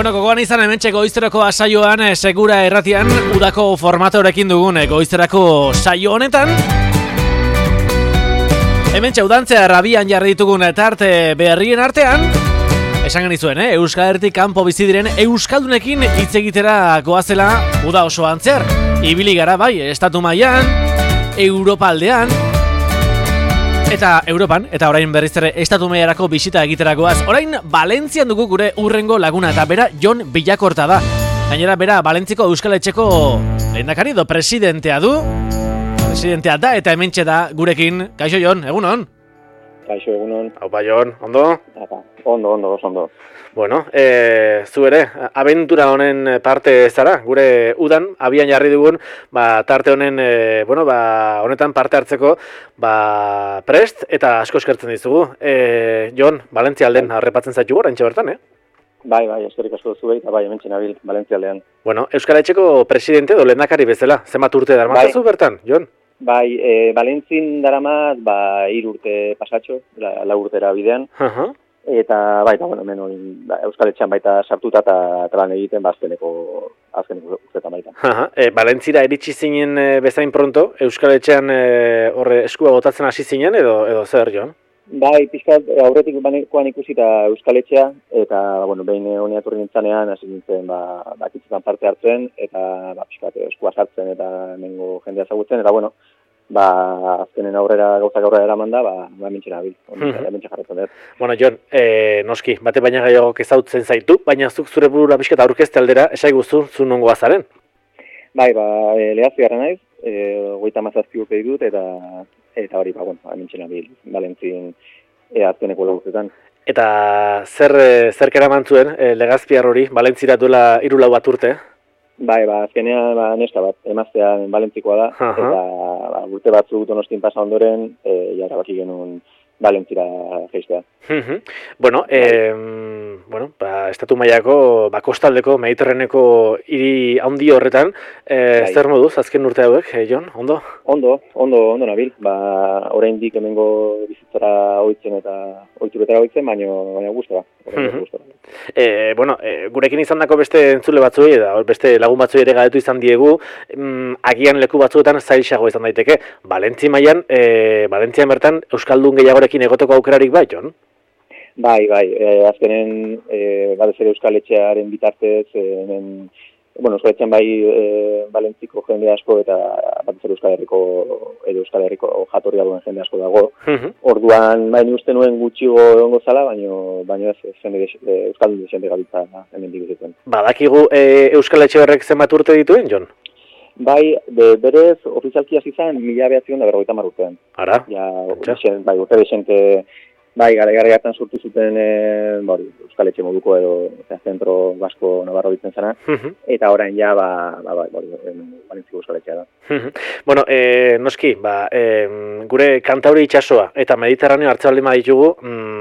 Bueno, gogoan izan hementxe goizterako saioan segura erratian udako formatorekin dugun goizterako saio honetan. Hementxe udantzea rabian jarri ditugun tarte berrien artean. Esan genizuen, Euskal Herritik kanpo bizi diren euskaldunekin hitz egitera goazela uda osoan zehar. Ibili gara bai, estatu mailan, Europa aldean, eta Europan, eta orain berriz ere estatu mailarako bisita egiterakoaz. Orain Valentzian dugu gure urrengo laguna, eta bera Jon Villakorta da. Gainera bera Valentziko Euskal Etxeko lehendakari edo presidentea du. Presidentea da eta hementxe da gurekin. Kaixo Jon, egunon? Kaixo, egunon. Aupa Jon, ondo? Ondo, ondo. Bueno, zu ere, abentura honen parte zara, gure udan, abian jarri dugun, tarte honen, honetan parte hartzeko, prest eta asko eskertzen dizugu. Jon, Valentzia alden harrepatzen zaitu gora, entxe bertan, Bai, eskerrik asko zuei, eta bai, hementxe nabil, Valentzia aldean. Bueno, Euskal Etxeko presidente edo lehendakari bezala, zenbat urte darmatzazu bertan, Jon? Bai, Valentzin daramaz, 3 urte pasatxo, 4 urtera bidean. Eta baita, hemen Euskal Etxean baita sartuta eta lan egiten azkeneko urtetan baita. Valentzira iritsi zinen bezain pronto, Euskal Etxean horre eskua botatzen hasi zinen edo zer, Jon? Bai, pixkat aurretik banekoan ikusita Euskal Etxea, eta behin honi aturri nintzanean, hasi nintzen bakitzetan parte hartzen, eta pixkat eskua sartzen eta mengo jendea zagutzen, eta azkenen gauzak aurrera eraman da, hementxe nabil, hementxe jarretzen dut. Bueno, Jon, noski, bate baina gehiagok ezautzen zaitu, baina zuk zure burura pixkat aurkezte aldera, esai guztu, zu nongoa zaren? Bai, lehazti gara naiz, 37 urte ditut, eta hori, hementxe nabil, Valentzin azkeneko lagurtetan. Eta zer keraman zuen, Legazpiar hori, Valentzira duela 3-4 bat urte? Bai, azkenean neska bat, emaztean Valentzikoa da, eta urte batzuk Donostin pasa ondoren, jarrabaki genuen Valentzira geistea. Bueno, estatu mailako, kostaldeko, mediterraneko hiri handi horretan, zer moduz, azken urte hauek, Jon, ondo? Ondo nabil, oraindik hemengo bizitzara ohitzen eta ohituretara ohitzen, baina gustora. Gurekin izandako beste entzule batzuei, beste lagun batzuei ere galdetu izan diegu, agian leku batzuetan zailxago izan daiteke. Valentzian bertan euskaldun gehiagorekin egoteko aukerarik bai, Jon? Bai, azkenen batez ere Euskal Etxearen bitartez, Euskal Etxean bai Valentziko jende asko eta batez ere Euskal Herriko jatorria duen jende asko dago. Orduan, ni uste nuen gutxigo egongo zala, baina ez Euskaldun jende gabiltza hemendik izaten. Badakigu Euskal Etxe horrek zenbat urte dituen, Jon? Bai, berez ofizialki hasi zen 1950 urtean. Ara? Urte desente, gara hartan sortu zuten Euskal Etxe moduko edo zentro basko nabarro ditzen zena, eta orain Valentziko Euskal Etxea da. Bueno, noski, gure kantauri itsasoa eta Mediterraneo hartzen baldin baditugu,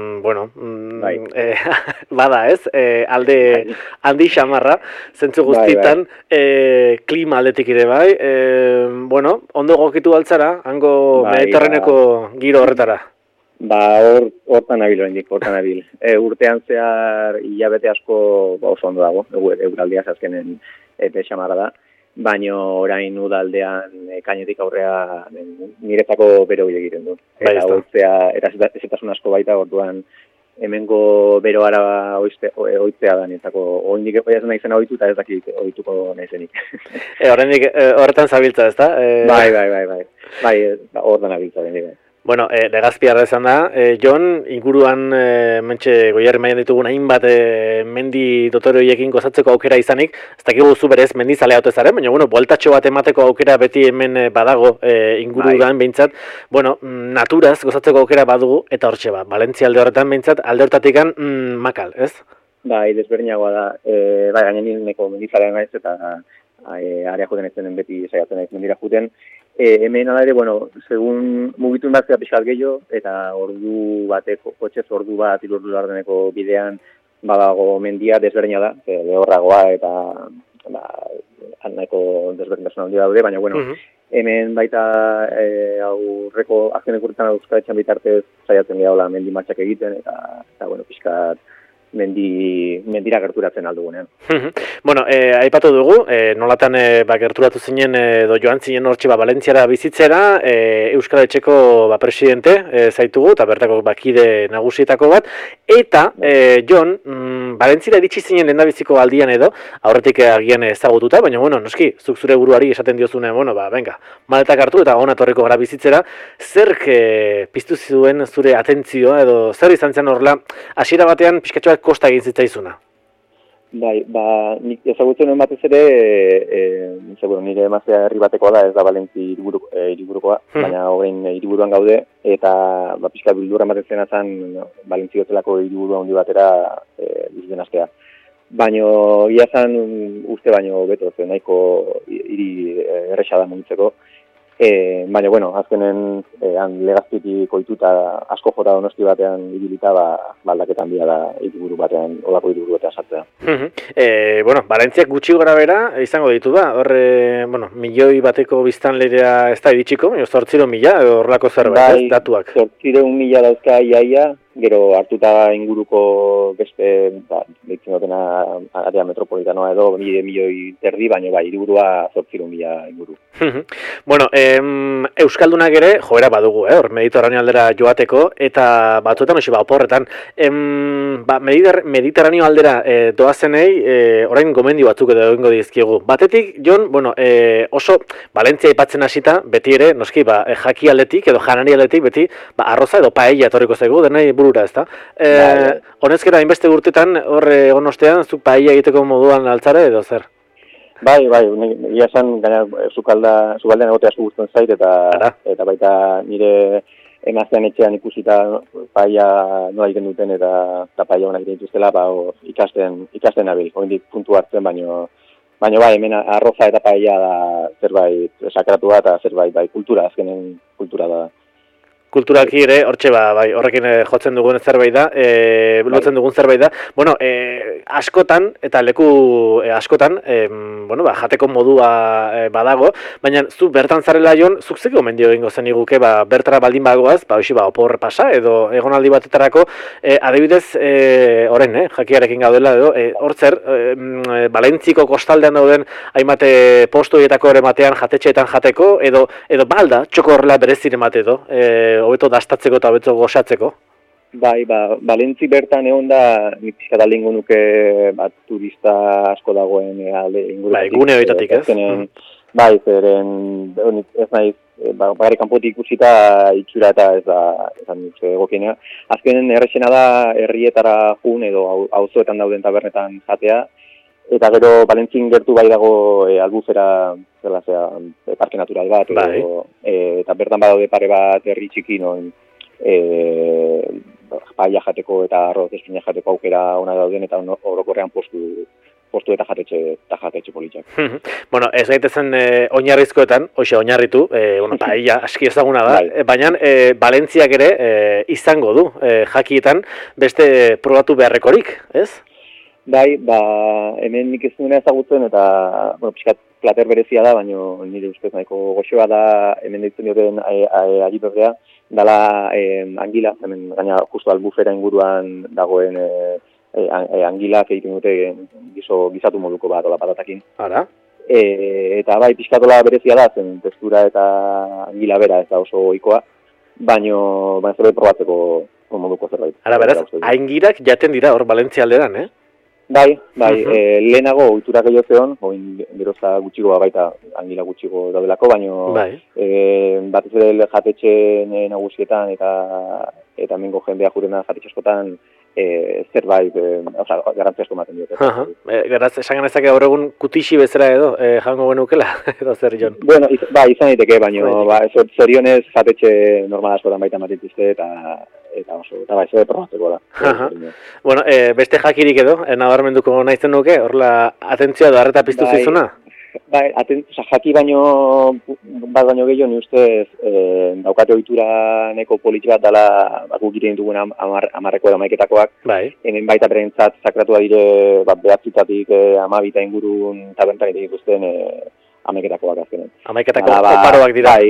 bada ez, alde handi xamarra, zentzu guztietan, klima aldetik ere bai, ondo gokitu altzara, hango Mediterraneoko giro horretara. Hortan nabil. Urtean zehar hilabete asko oso ondo dago, euraldia azkenen epe xamarra da, baina orain udaldean kainetik aurrea niretzako bero egiten du. Eta hoitzea, ezetasun asko baita, orduan hemengo beroara ohitzea da niretzako, oindik ez naizena ohitu eta ez dakit ohituko naizenik. Horretan zabiltza, ezta? Bai, hortan nabiltza den. Bueno, Legazpiarra izan da, Jon, inguruan mentxe Goierri mailan ditugun hainbat mendi dotore horiekin gozatzeko aukera izanik, ez dakigu zu berez mendizalea ote zaren, baina bueltatxo bat emateko aukera beti hemen badago inguruan behintzat, naturaz gozatzeko aukera badugu, eta hortxe Valentzia alde horretan behintzat, alde hortatikan makal, ez? Bai, desberdinagoa da, gainen neko mendizalea naiz eta area juten ez beti saiatzen naiz mendira juten. Hemen ala ere, segun mugitu inbaztea pixkat gehiago, eta ordu bateko, kotxez ordu bat, 3 ordu laurdeneko bidean badago mendia desberdina da, lehorragoa eta nahiko desberdintasun handia daude, baina hemen baita aurreko azkeneko urtean Euskal Etxean bitartez saiatzen gehiagola mendi matxak egiten, eta pixkat mendira gerturatzen aldugunean. Bueno, aipatu dugu, nolatan gerturatu zinen edo joan zinen hortxe Valentziara bizitzera, Euskal Etxeko presidente zaitugu, eta bertako kide nagusietako bat, eta Jon, Valentzira iritsi zinen lehendabiziko aldian edo, aurretik agian ezagututa, baina, bueno, noski, zuk zure buruari esaten diozune, bueno, venga, maletak hartu eta ona etorriko gara bizitzera, zerk piztu zuen zure atentzioa edo zer izan zen horrela, hasiera batean pixkatxoak kosta egin zitzaizuna? Bai, nik ezagutzen nuen batez ere, nire emaztea herri batekoa da, ez da Valentzi hiriburukoa, baina horrein hiriburuan gaude, eta pixka bildurra ematen zena zen Valentzi gotelako hiriburu handi batera bizden astea. Baina ia zen uste baino beto zen, nahiko hiri erresa da mugitzeko. Baina, bueno, azkenen Legazpitik ohituta asko jota Donosti batean ibilita, aldaketan bia da hiriburu batean, olako hiriburu batean sartzea. Bueno, Valentziak gutxi gora bera izango ditu da, horre, bueno, milioi bateko biztanleria ez da iritsiko, 800.000 edo horrelako zerbait, datuak. 800.000 dauzka iaia, gero hartuta inguruko beste, deitzen dutena area metropolitanoa edo, milioi terdi, baina hiriburua 800.000 inguru. Bueno, Euskaldunak ere, joera badugu, hor, Mediterraneo aldera joateko, eta batzuetan, oporretan, Mediterraneo aldera doazenei, orain gomendio batzuk edo egingo dizkiegu. Batetik, Jon, bueno, oso Valentzia aipatzen hasita, beti ere, noski, jaki aldetik edo janari aldetik, beti, arroza edo paella etorriko zaigu, denai burura, ezta? Honezkera, hainbeste urtetan, horre egon ostean, zuk paella egiteko moduan altzara edo zer? Bai, egia esan, gaina zukaldean egotea asko gustutzen zait, eta baita nire emaztean etxean ikusita paella nola egiten duten eta paella honak egiten dituztela, ikasten nabil, oraindik puntu hartzen, baino bai, hemen arroza eta paella da zerbait sakratua eta zerbait kultura, azkenen kultura da. Kulturalki ere, hortxe horrekin jotzen dugun zerbait da, lotzen dugun zerbait da. Bueno, askotan, eta leku askotan, bueno, jateko modua badago, baina zu bertan zarela Jon, zuk zeko mendio egingo zen iguke, bertara baldin bagoaz, opor pasa, edo egonaldi batetarako, adibidez, horren, jakiarekin gaudela, edo, hortzer, Valentziko kostaldean dauden, hainbate postuetako ere batean jatetxeetan jateko, edo balda, txoko horrela berezire mate edo, hobeto dastatzeko eta hobeto gozatzeko? Bai, Valentzi bertan egon da, nik pixka da lingo nuke turista asko dagoen alde inguretatik. Bai, gune horitatik, ez? Bai, zeren, ez nahiz, bagari kanpotik ikusita itxura eta ez da nik egokienea. Azkenen errexena da herrietara jun edo auzoetan dauden tabernetan jatea, eta gero Valentzin gertu bai dago albufera, parke natural bat, eta bertan badaude pare bat herri txiki non paella jateko eta arroz espina jateko aukera ona dauden, eta orokorrean postu eta jatetxe politxak. Bueno, ez gaitezen oinarrizkoetan, oinarritu, paella aski ezaguna da, baina Valentziak ere izango du jakietan beste probatu beharrekorik, ez? Bai, hemen nik ez duena ezagutzen eta, pixkat plater berezia da, baina nire ustez nahiko goxoa da, hemen deitzen dioten agiperdea, dala angila, hemen gaina justu albufera inguruan dagoen angilak egiten dute gizatu moduko bat, ola patatakin. Ara? Eta bai, pixkatola berezia da, zen testura eta angila bera ez da oso ohikoa, baina zerbait probatzeko moduko zerbait. Ara, beraz, aingirak jaten dira hor Valentzia alderan, Bai, lehenago ohitura gehiago zeon, geroza gutxigoa baita angila gutxigo daudelako, baina batez ere jatetxeen nagusietan eta mengo jendea jurena jatetxe askotan zerbait, garrantzia asko ematen diote. Esan genezake gaur egun kutixi bezala edo, jango genukela, edo zer, Jon? Bueno, izan daiteke, baina zorionez jatetxe normal askotan baita ematen dituzte eta zer probatzeko da. Bueno, beste jakirik edo, nabarmenduko nahizen nuke, horrela atentzioa edo arreta piztu zizuna? Bai, jaki baino gehiago ni ustez daukate ohitura neko politx bat dela guk egiten dugun 10 edo 11etakoak. Hemen baita berentzat sakratua dire 9 12 ingurun tabernetan egiten dituzten 11etakoak azkenen. 11etako oparoak dira.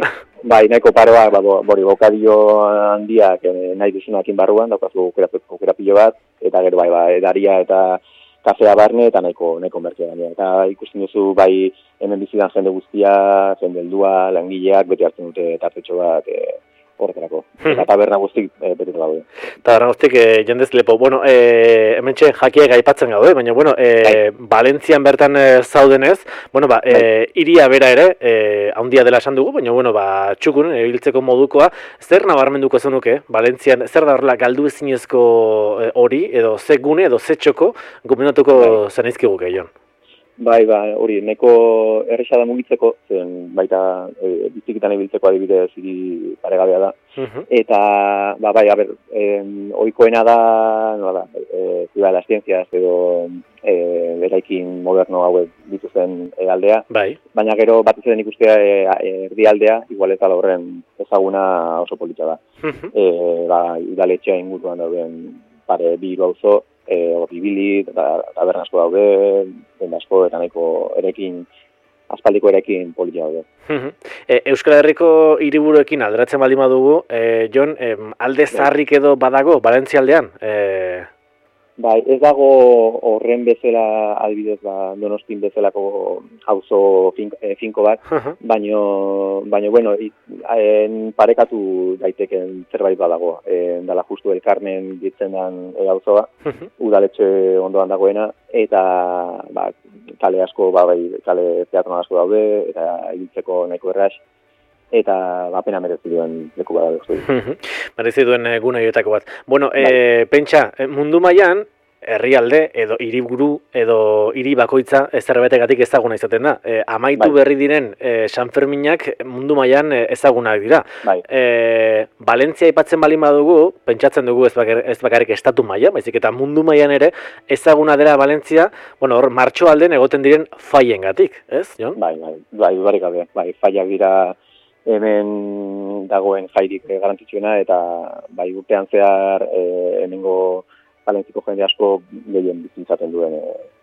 Bai, nahiko paroak, bokadio handiak nahi duzunakin barruan, daukazu aukera pilo bat, eta gero edaria eta kafea barne, eta nahiko merkea gainera. Eta ikusten duzu, bai, hemen bizidan jende guztia, jende heldua, langileak, beti hartzen dute tartetxo bat, horretarako. Eta taberna guztik betetu daude. Taberna guztik jendez lepo. Bueno, hementxe jakiak aipatzen gaude, baina, bueno, Valentzian bertan zaudenez, bueno, iria bera ere, handia dela esan dugu, baina, bueno, txukun, hiltzeko modukoa, zer nabarmenduko zenuke, Valentzian, zer da horrela galdu ezinezko hori, edo ze gune, edo ze txoko, gomendatuko zeneizkiguke, Jon? Bai, hori, nahiko erresa da mugitzeko, zen baita bizikitan ibiltzeko adibidez hiri paregabea da. Eta, ohikoena da, Ciudad de las Ciencias edo eraikin moderno hauek dituzten aldea. Bai. Baina gero batez ere ikustea erdialdea, igual eta horren ezaguna oso polita da. Udaletxea inguruan dauden pare bi auzo, ibili, taberna asko daude, denda asko, eta nahiko aspaldiko erekin politia daude. Euskal Herriko hiriburuekin alderatzen baldin badugu, Jon, alde zaharrik edo badago, Valentzia aldean? Bai, ez dago horren bezala, adibidez, Donostin bezalako auzo finko bat, baino, bueno, parekatu daiteken zerbait badago. Dala justu Elkarnen ditzen den auzoa, udaletxe ondoan dagoena, eta kale asko, kale teatron asko daude, eta ibiltzeko nahiko erraz, eta pena merezi duen leku bada duztu. Merezi duen gune horietako bat. Bueno, pentsa, mundu mailan herrialde edo hiriburu edo hiri bakoitza zerbaitegatik ezaguna izaten da. Amaitu berri diren San Ferminak mundu mailan ezagunak dira. Valentzia aipatzen baldin badugu, pentsatzen dugu ez bakarrik estatu mailan, baizik eta mundu mailan ere ezaguna dela Valentzia, bueno, hor martxoalden egoten diren faiengatik, ez, Jon? Bai, dudarik gabe. Faiak dira hemen dagoen jairik garrantzitsuena, eta urtean zehar hemengo Valentziko jende asko gehien bizitzaten duen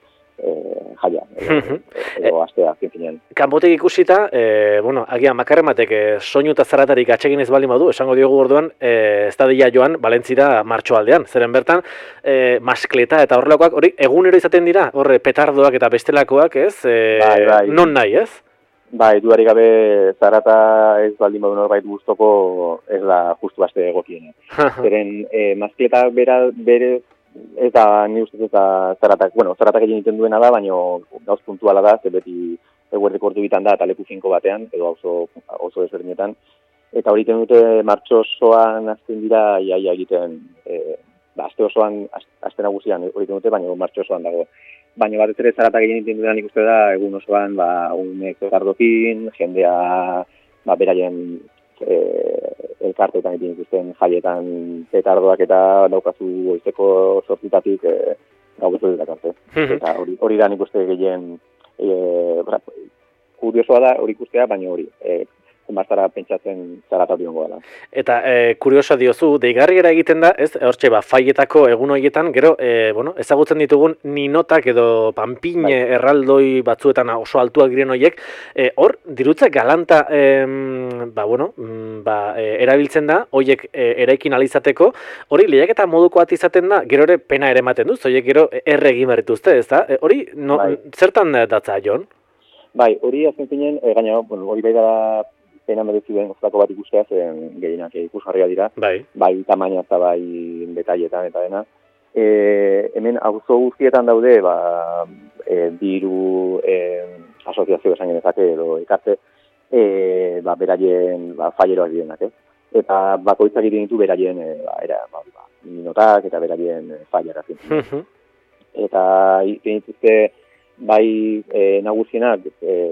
jaia, edo astea, zinfinean. Kanpotik ikusita, agian makarrematek soinu eta zaratarik atsegin ez baldin badu, esango diogu orduan, ez da dira joan Valentzira martxoaldean. Zeren bertan, maskleta eta horrelakoak, hori egunero izaten dira, horre petardoak eta bestelakoak, ez? Non nahi, ez? Bai, dudarik gabe zarata ez baldin badu norbait gustoko ez da justu aste egokiena. Zeren maskleta bere ez da ni ustez eta zaratak egin egiten duena da, baina gauz puntuala da, ze beti eguerdeko ordu bitan da, eta leku finko batean, edo oso ezberdinetan. Eta hori dute martxo osoan azten dira, iaia egiten, aste osoan, aste nagusian hori dute, baina martxo osoan dago. Baina batez ere zaratak egin egiten duenan ikuste da, egun osoan, unek petardokin, jendea, beraien elkarteetan egin ikusten jaietan petardoak eta daukazu goizeko sortzitatik gaukezu dut arte. Eta hori da nik uste gehien kuriosoa da hori ikustea, baina hori bastara pentsatzen zarata diongo dela. Eta kuriosoa diozu, deigarriera egiten da, ez, hortxe faietako egun horietan, gero, ezagutzen ditugun ninotak edo panpine erraldoi batzuetan oso altuak diren horiek, hor, dirutza galanta, erabiltzen da, horiek eraikin alizateko, hori lehiaketa moduko bat izaten da, gero ere pena ere ematen duz, horiek gero erregin berrituzte, ez da? Hori, zertan datza, Jon? Bai, hori azken zinen, gaina, hori bai da pena merezi den goztako bat ikustea, zen gehienak ikusgarria dira, bai tamaina eta bai detailetan eta dena. Hemen auzo guztietan daude, diru asoziazio esan genezake edo ekarte, beraien faieroak direnak, eta bakoitzak egiten ditu beraien minotak eta beraien faiera. Eta egiten dituzte bai nagusienak,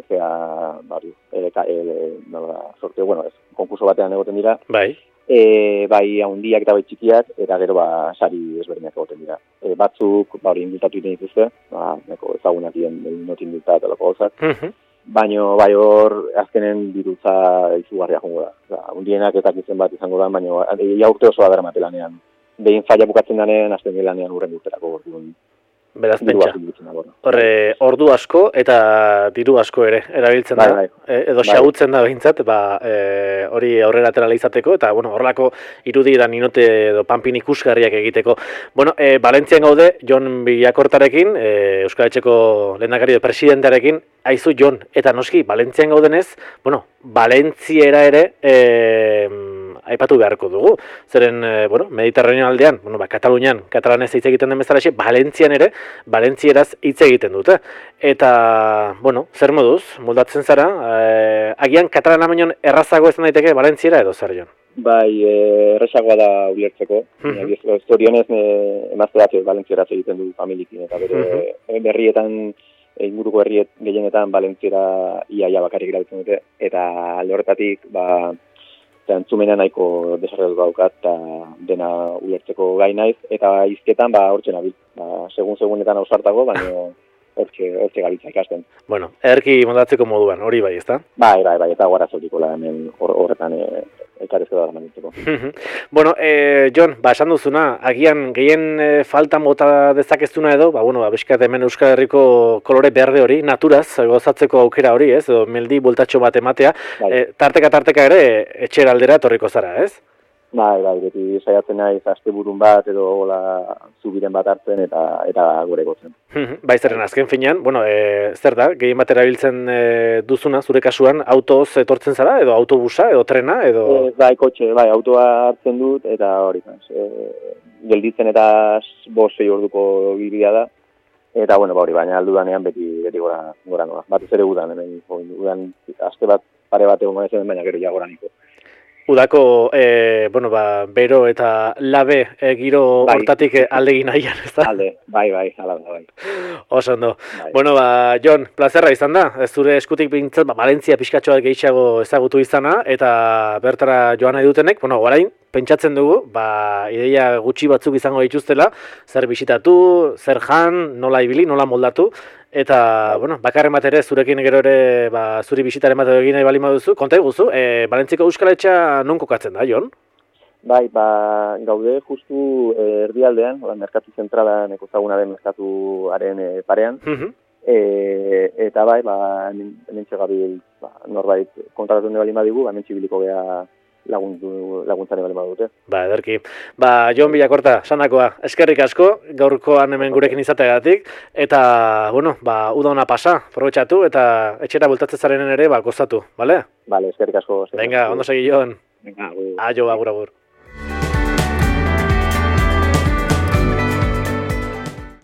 sorteo, konkurso batean egoten dira, bai handiak eta bai txikiak, eta gero sari ezberdinak egoten dira. Batzuk hori indultatu egiten dituzte, ezagunak dien notin indultat eta loko gauzak, baina bai hor azkenen dirutza izugarria jongo da. Hundienak eta izen bat izango da, baina urte osoa dara matelanean. Behin faia bukatzen danean, azten lanean urren urterako Beraz, pentsa. Horre, ordu asko eta diru asko ere erabiltzen da. Edo xagutzen da behintzat, hori aurrera aterala izateko, eta, bueno, horrelako irudi da ninote edo panpin ikusgarriak egiteko. Bueno, Valentzian gaude, Jon Villacortarekin, Euskal Etxeko lehendakari presidentearekin, aizu Jon, eta noski, Valentzian gaudenez, bueno, Valentziera ere aipatu beharko dugu. Zeren, Mediterraneo aldean, Katalunian, katalanez hitz egiten den bezala, Valentzian ere, Valentzieraz hitz egiten dute. Eta, zer moduz, moldatzen zara, agian katalana baino errazago izan daiteke Valentziera edo zer, Jon? Bai, errazagoa da ulertzeko. Zorionez, emazte bat Valentzieraz egiten du familiekin, eta bere berrietan, inguruko herriet gehienetan Valentziera iaia bakarrik erabiltzen dute, eta alde horretatik, entzumena nahiko desarrollatu daukat, eta dena ulertzeko gai naiz, eta hizketan hortxe nabil. Segun-segunetan ausartago, baina hortxe gabiltza ikasten. Bueno, erki moldatzeko moduan, hori bai, ezta? Bai, eta guarazotiko hemen horretan ekarezko da manitzeko. Bueno, Jon, esan duzuna, agian gehien faltan bota dezakeztuna edo, beskat hemen Euskal Herriko kolore berde hori, naturaz, gozatzeko aukera hori, ez? Edo meldi bultatxo bat ematea, tarteka ere etxera aldera etorriko zara, ez? Bai, beti saiatzen naiz asteburun bat edo zubiren bat hartzen eta gure gotzen. Bai, zerren azken finean, zer da, gehien bat erabiltzen duzuna, zure kasuan, autoz etortzen zara, edo autobusa, edo trena, edo... Bai, kotxe, autoa hartzen dut, eta hori, gelditzen eta 5-6 orduko bilbidea da, eta, hori, baina aldudanean beti gora noa. Batez ere udan, hemen, udan, aste bat, pare bat egon gaitzen, baina gero ja gora niko. Udako, bero eta labe giro hortatik aldegin nahian, ez da? Bai, ala da, bai. Oso ondo. Jon, plazerra izan da, zure eskutik bintzat, Valentzia pixkatxoak gehiago ezagutu izana, eta bertara joan nahi dutenek, orain, pentsatzen dugu, ideia gutxi batzuk izango dituztela, zer bisitatu, zer jan, nola ibili, nola moldatu, eta, bakarren bat ere, zurekin gero ere, zuri bisitaren bat egin nahi bali maduzu, konta eguzu, Valentziko Euskal Etxea non kokatzen da, Jon? Bai, gaude justu erdialdean, merkatu zentralan ekozaguna den merkatuaren parean, eta bai, hemen txegabil norbait kontratatu nahi bali madigu, hemen txibiliko geha laguntzaren bali badute. Ederki. Jon Villacorta, sandakoa, eskerrik asko, gaurkoan hemen gurekin izateagatik, eta, uda ona pasa, probetxatu, eta etxera bultatzen zarenen ere, gozatu, bale? Bale, eskerrik asko. Venga, ondo segi, Jon. Venga, agur. Aio, agur.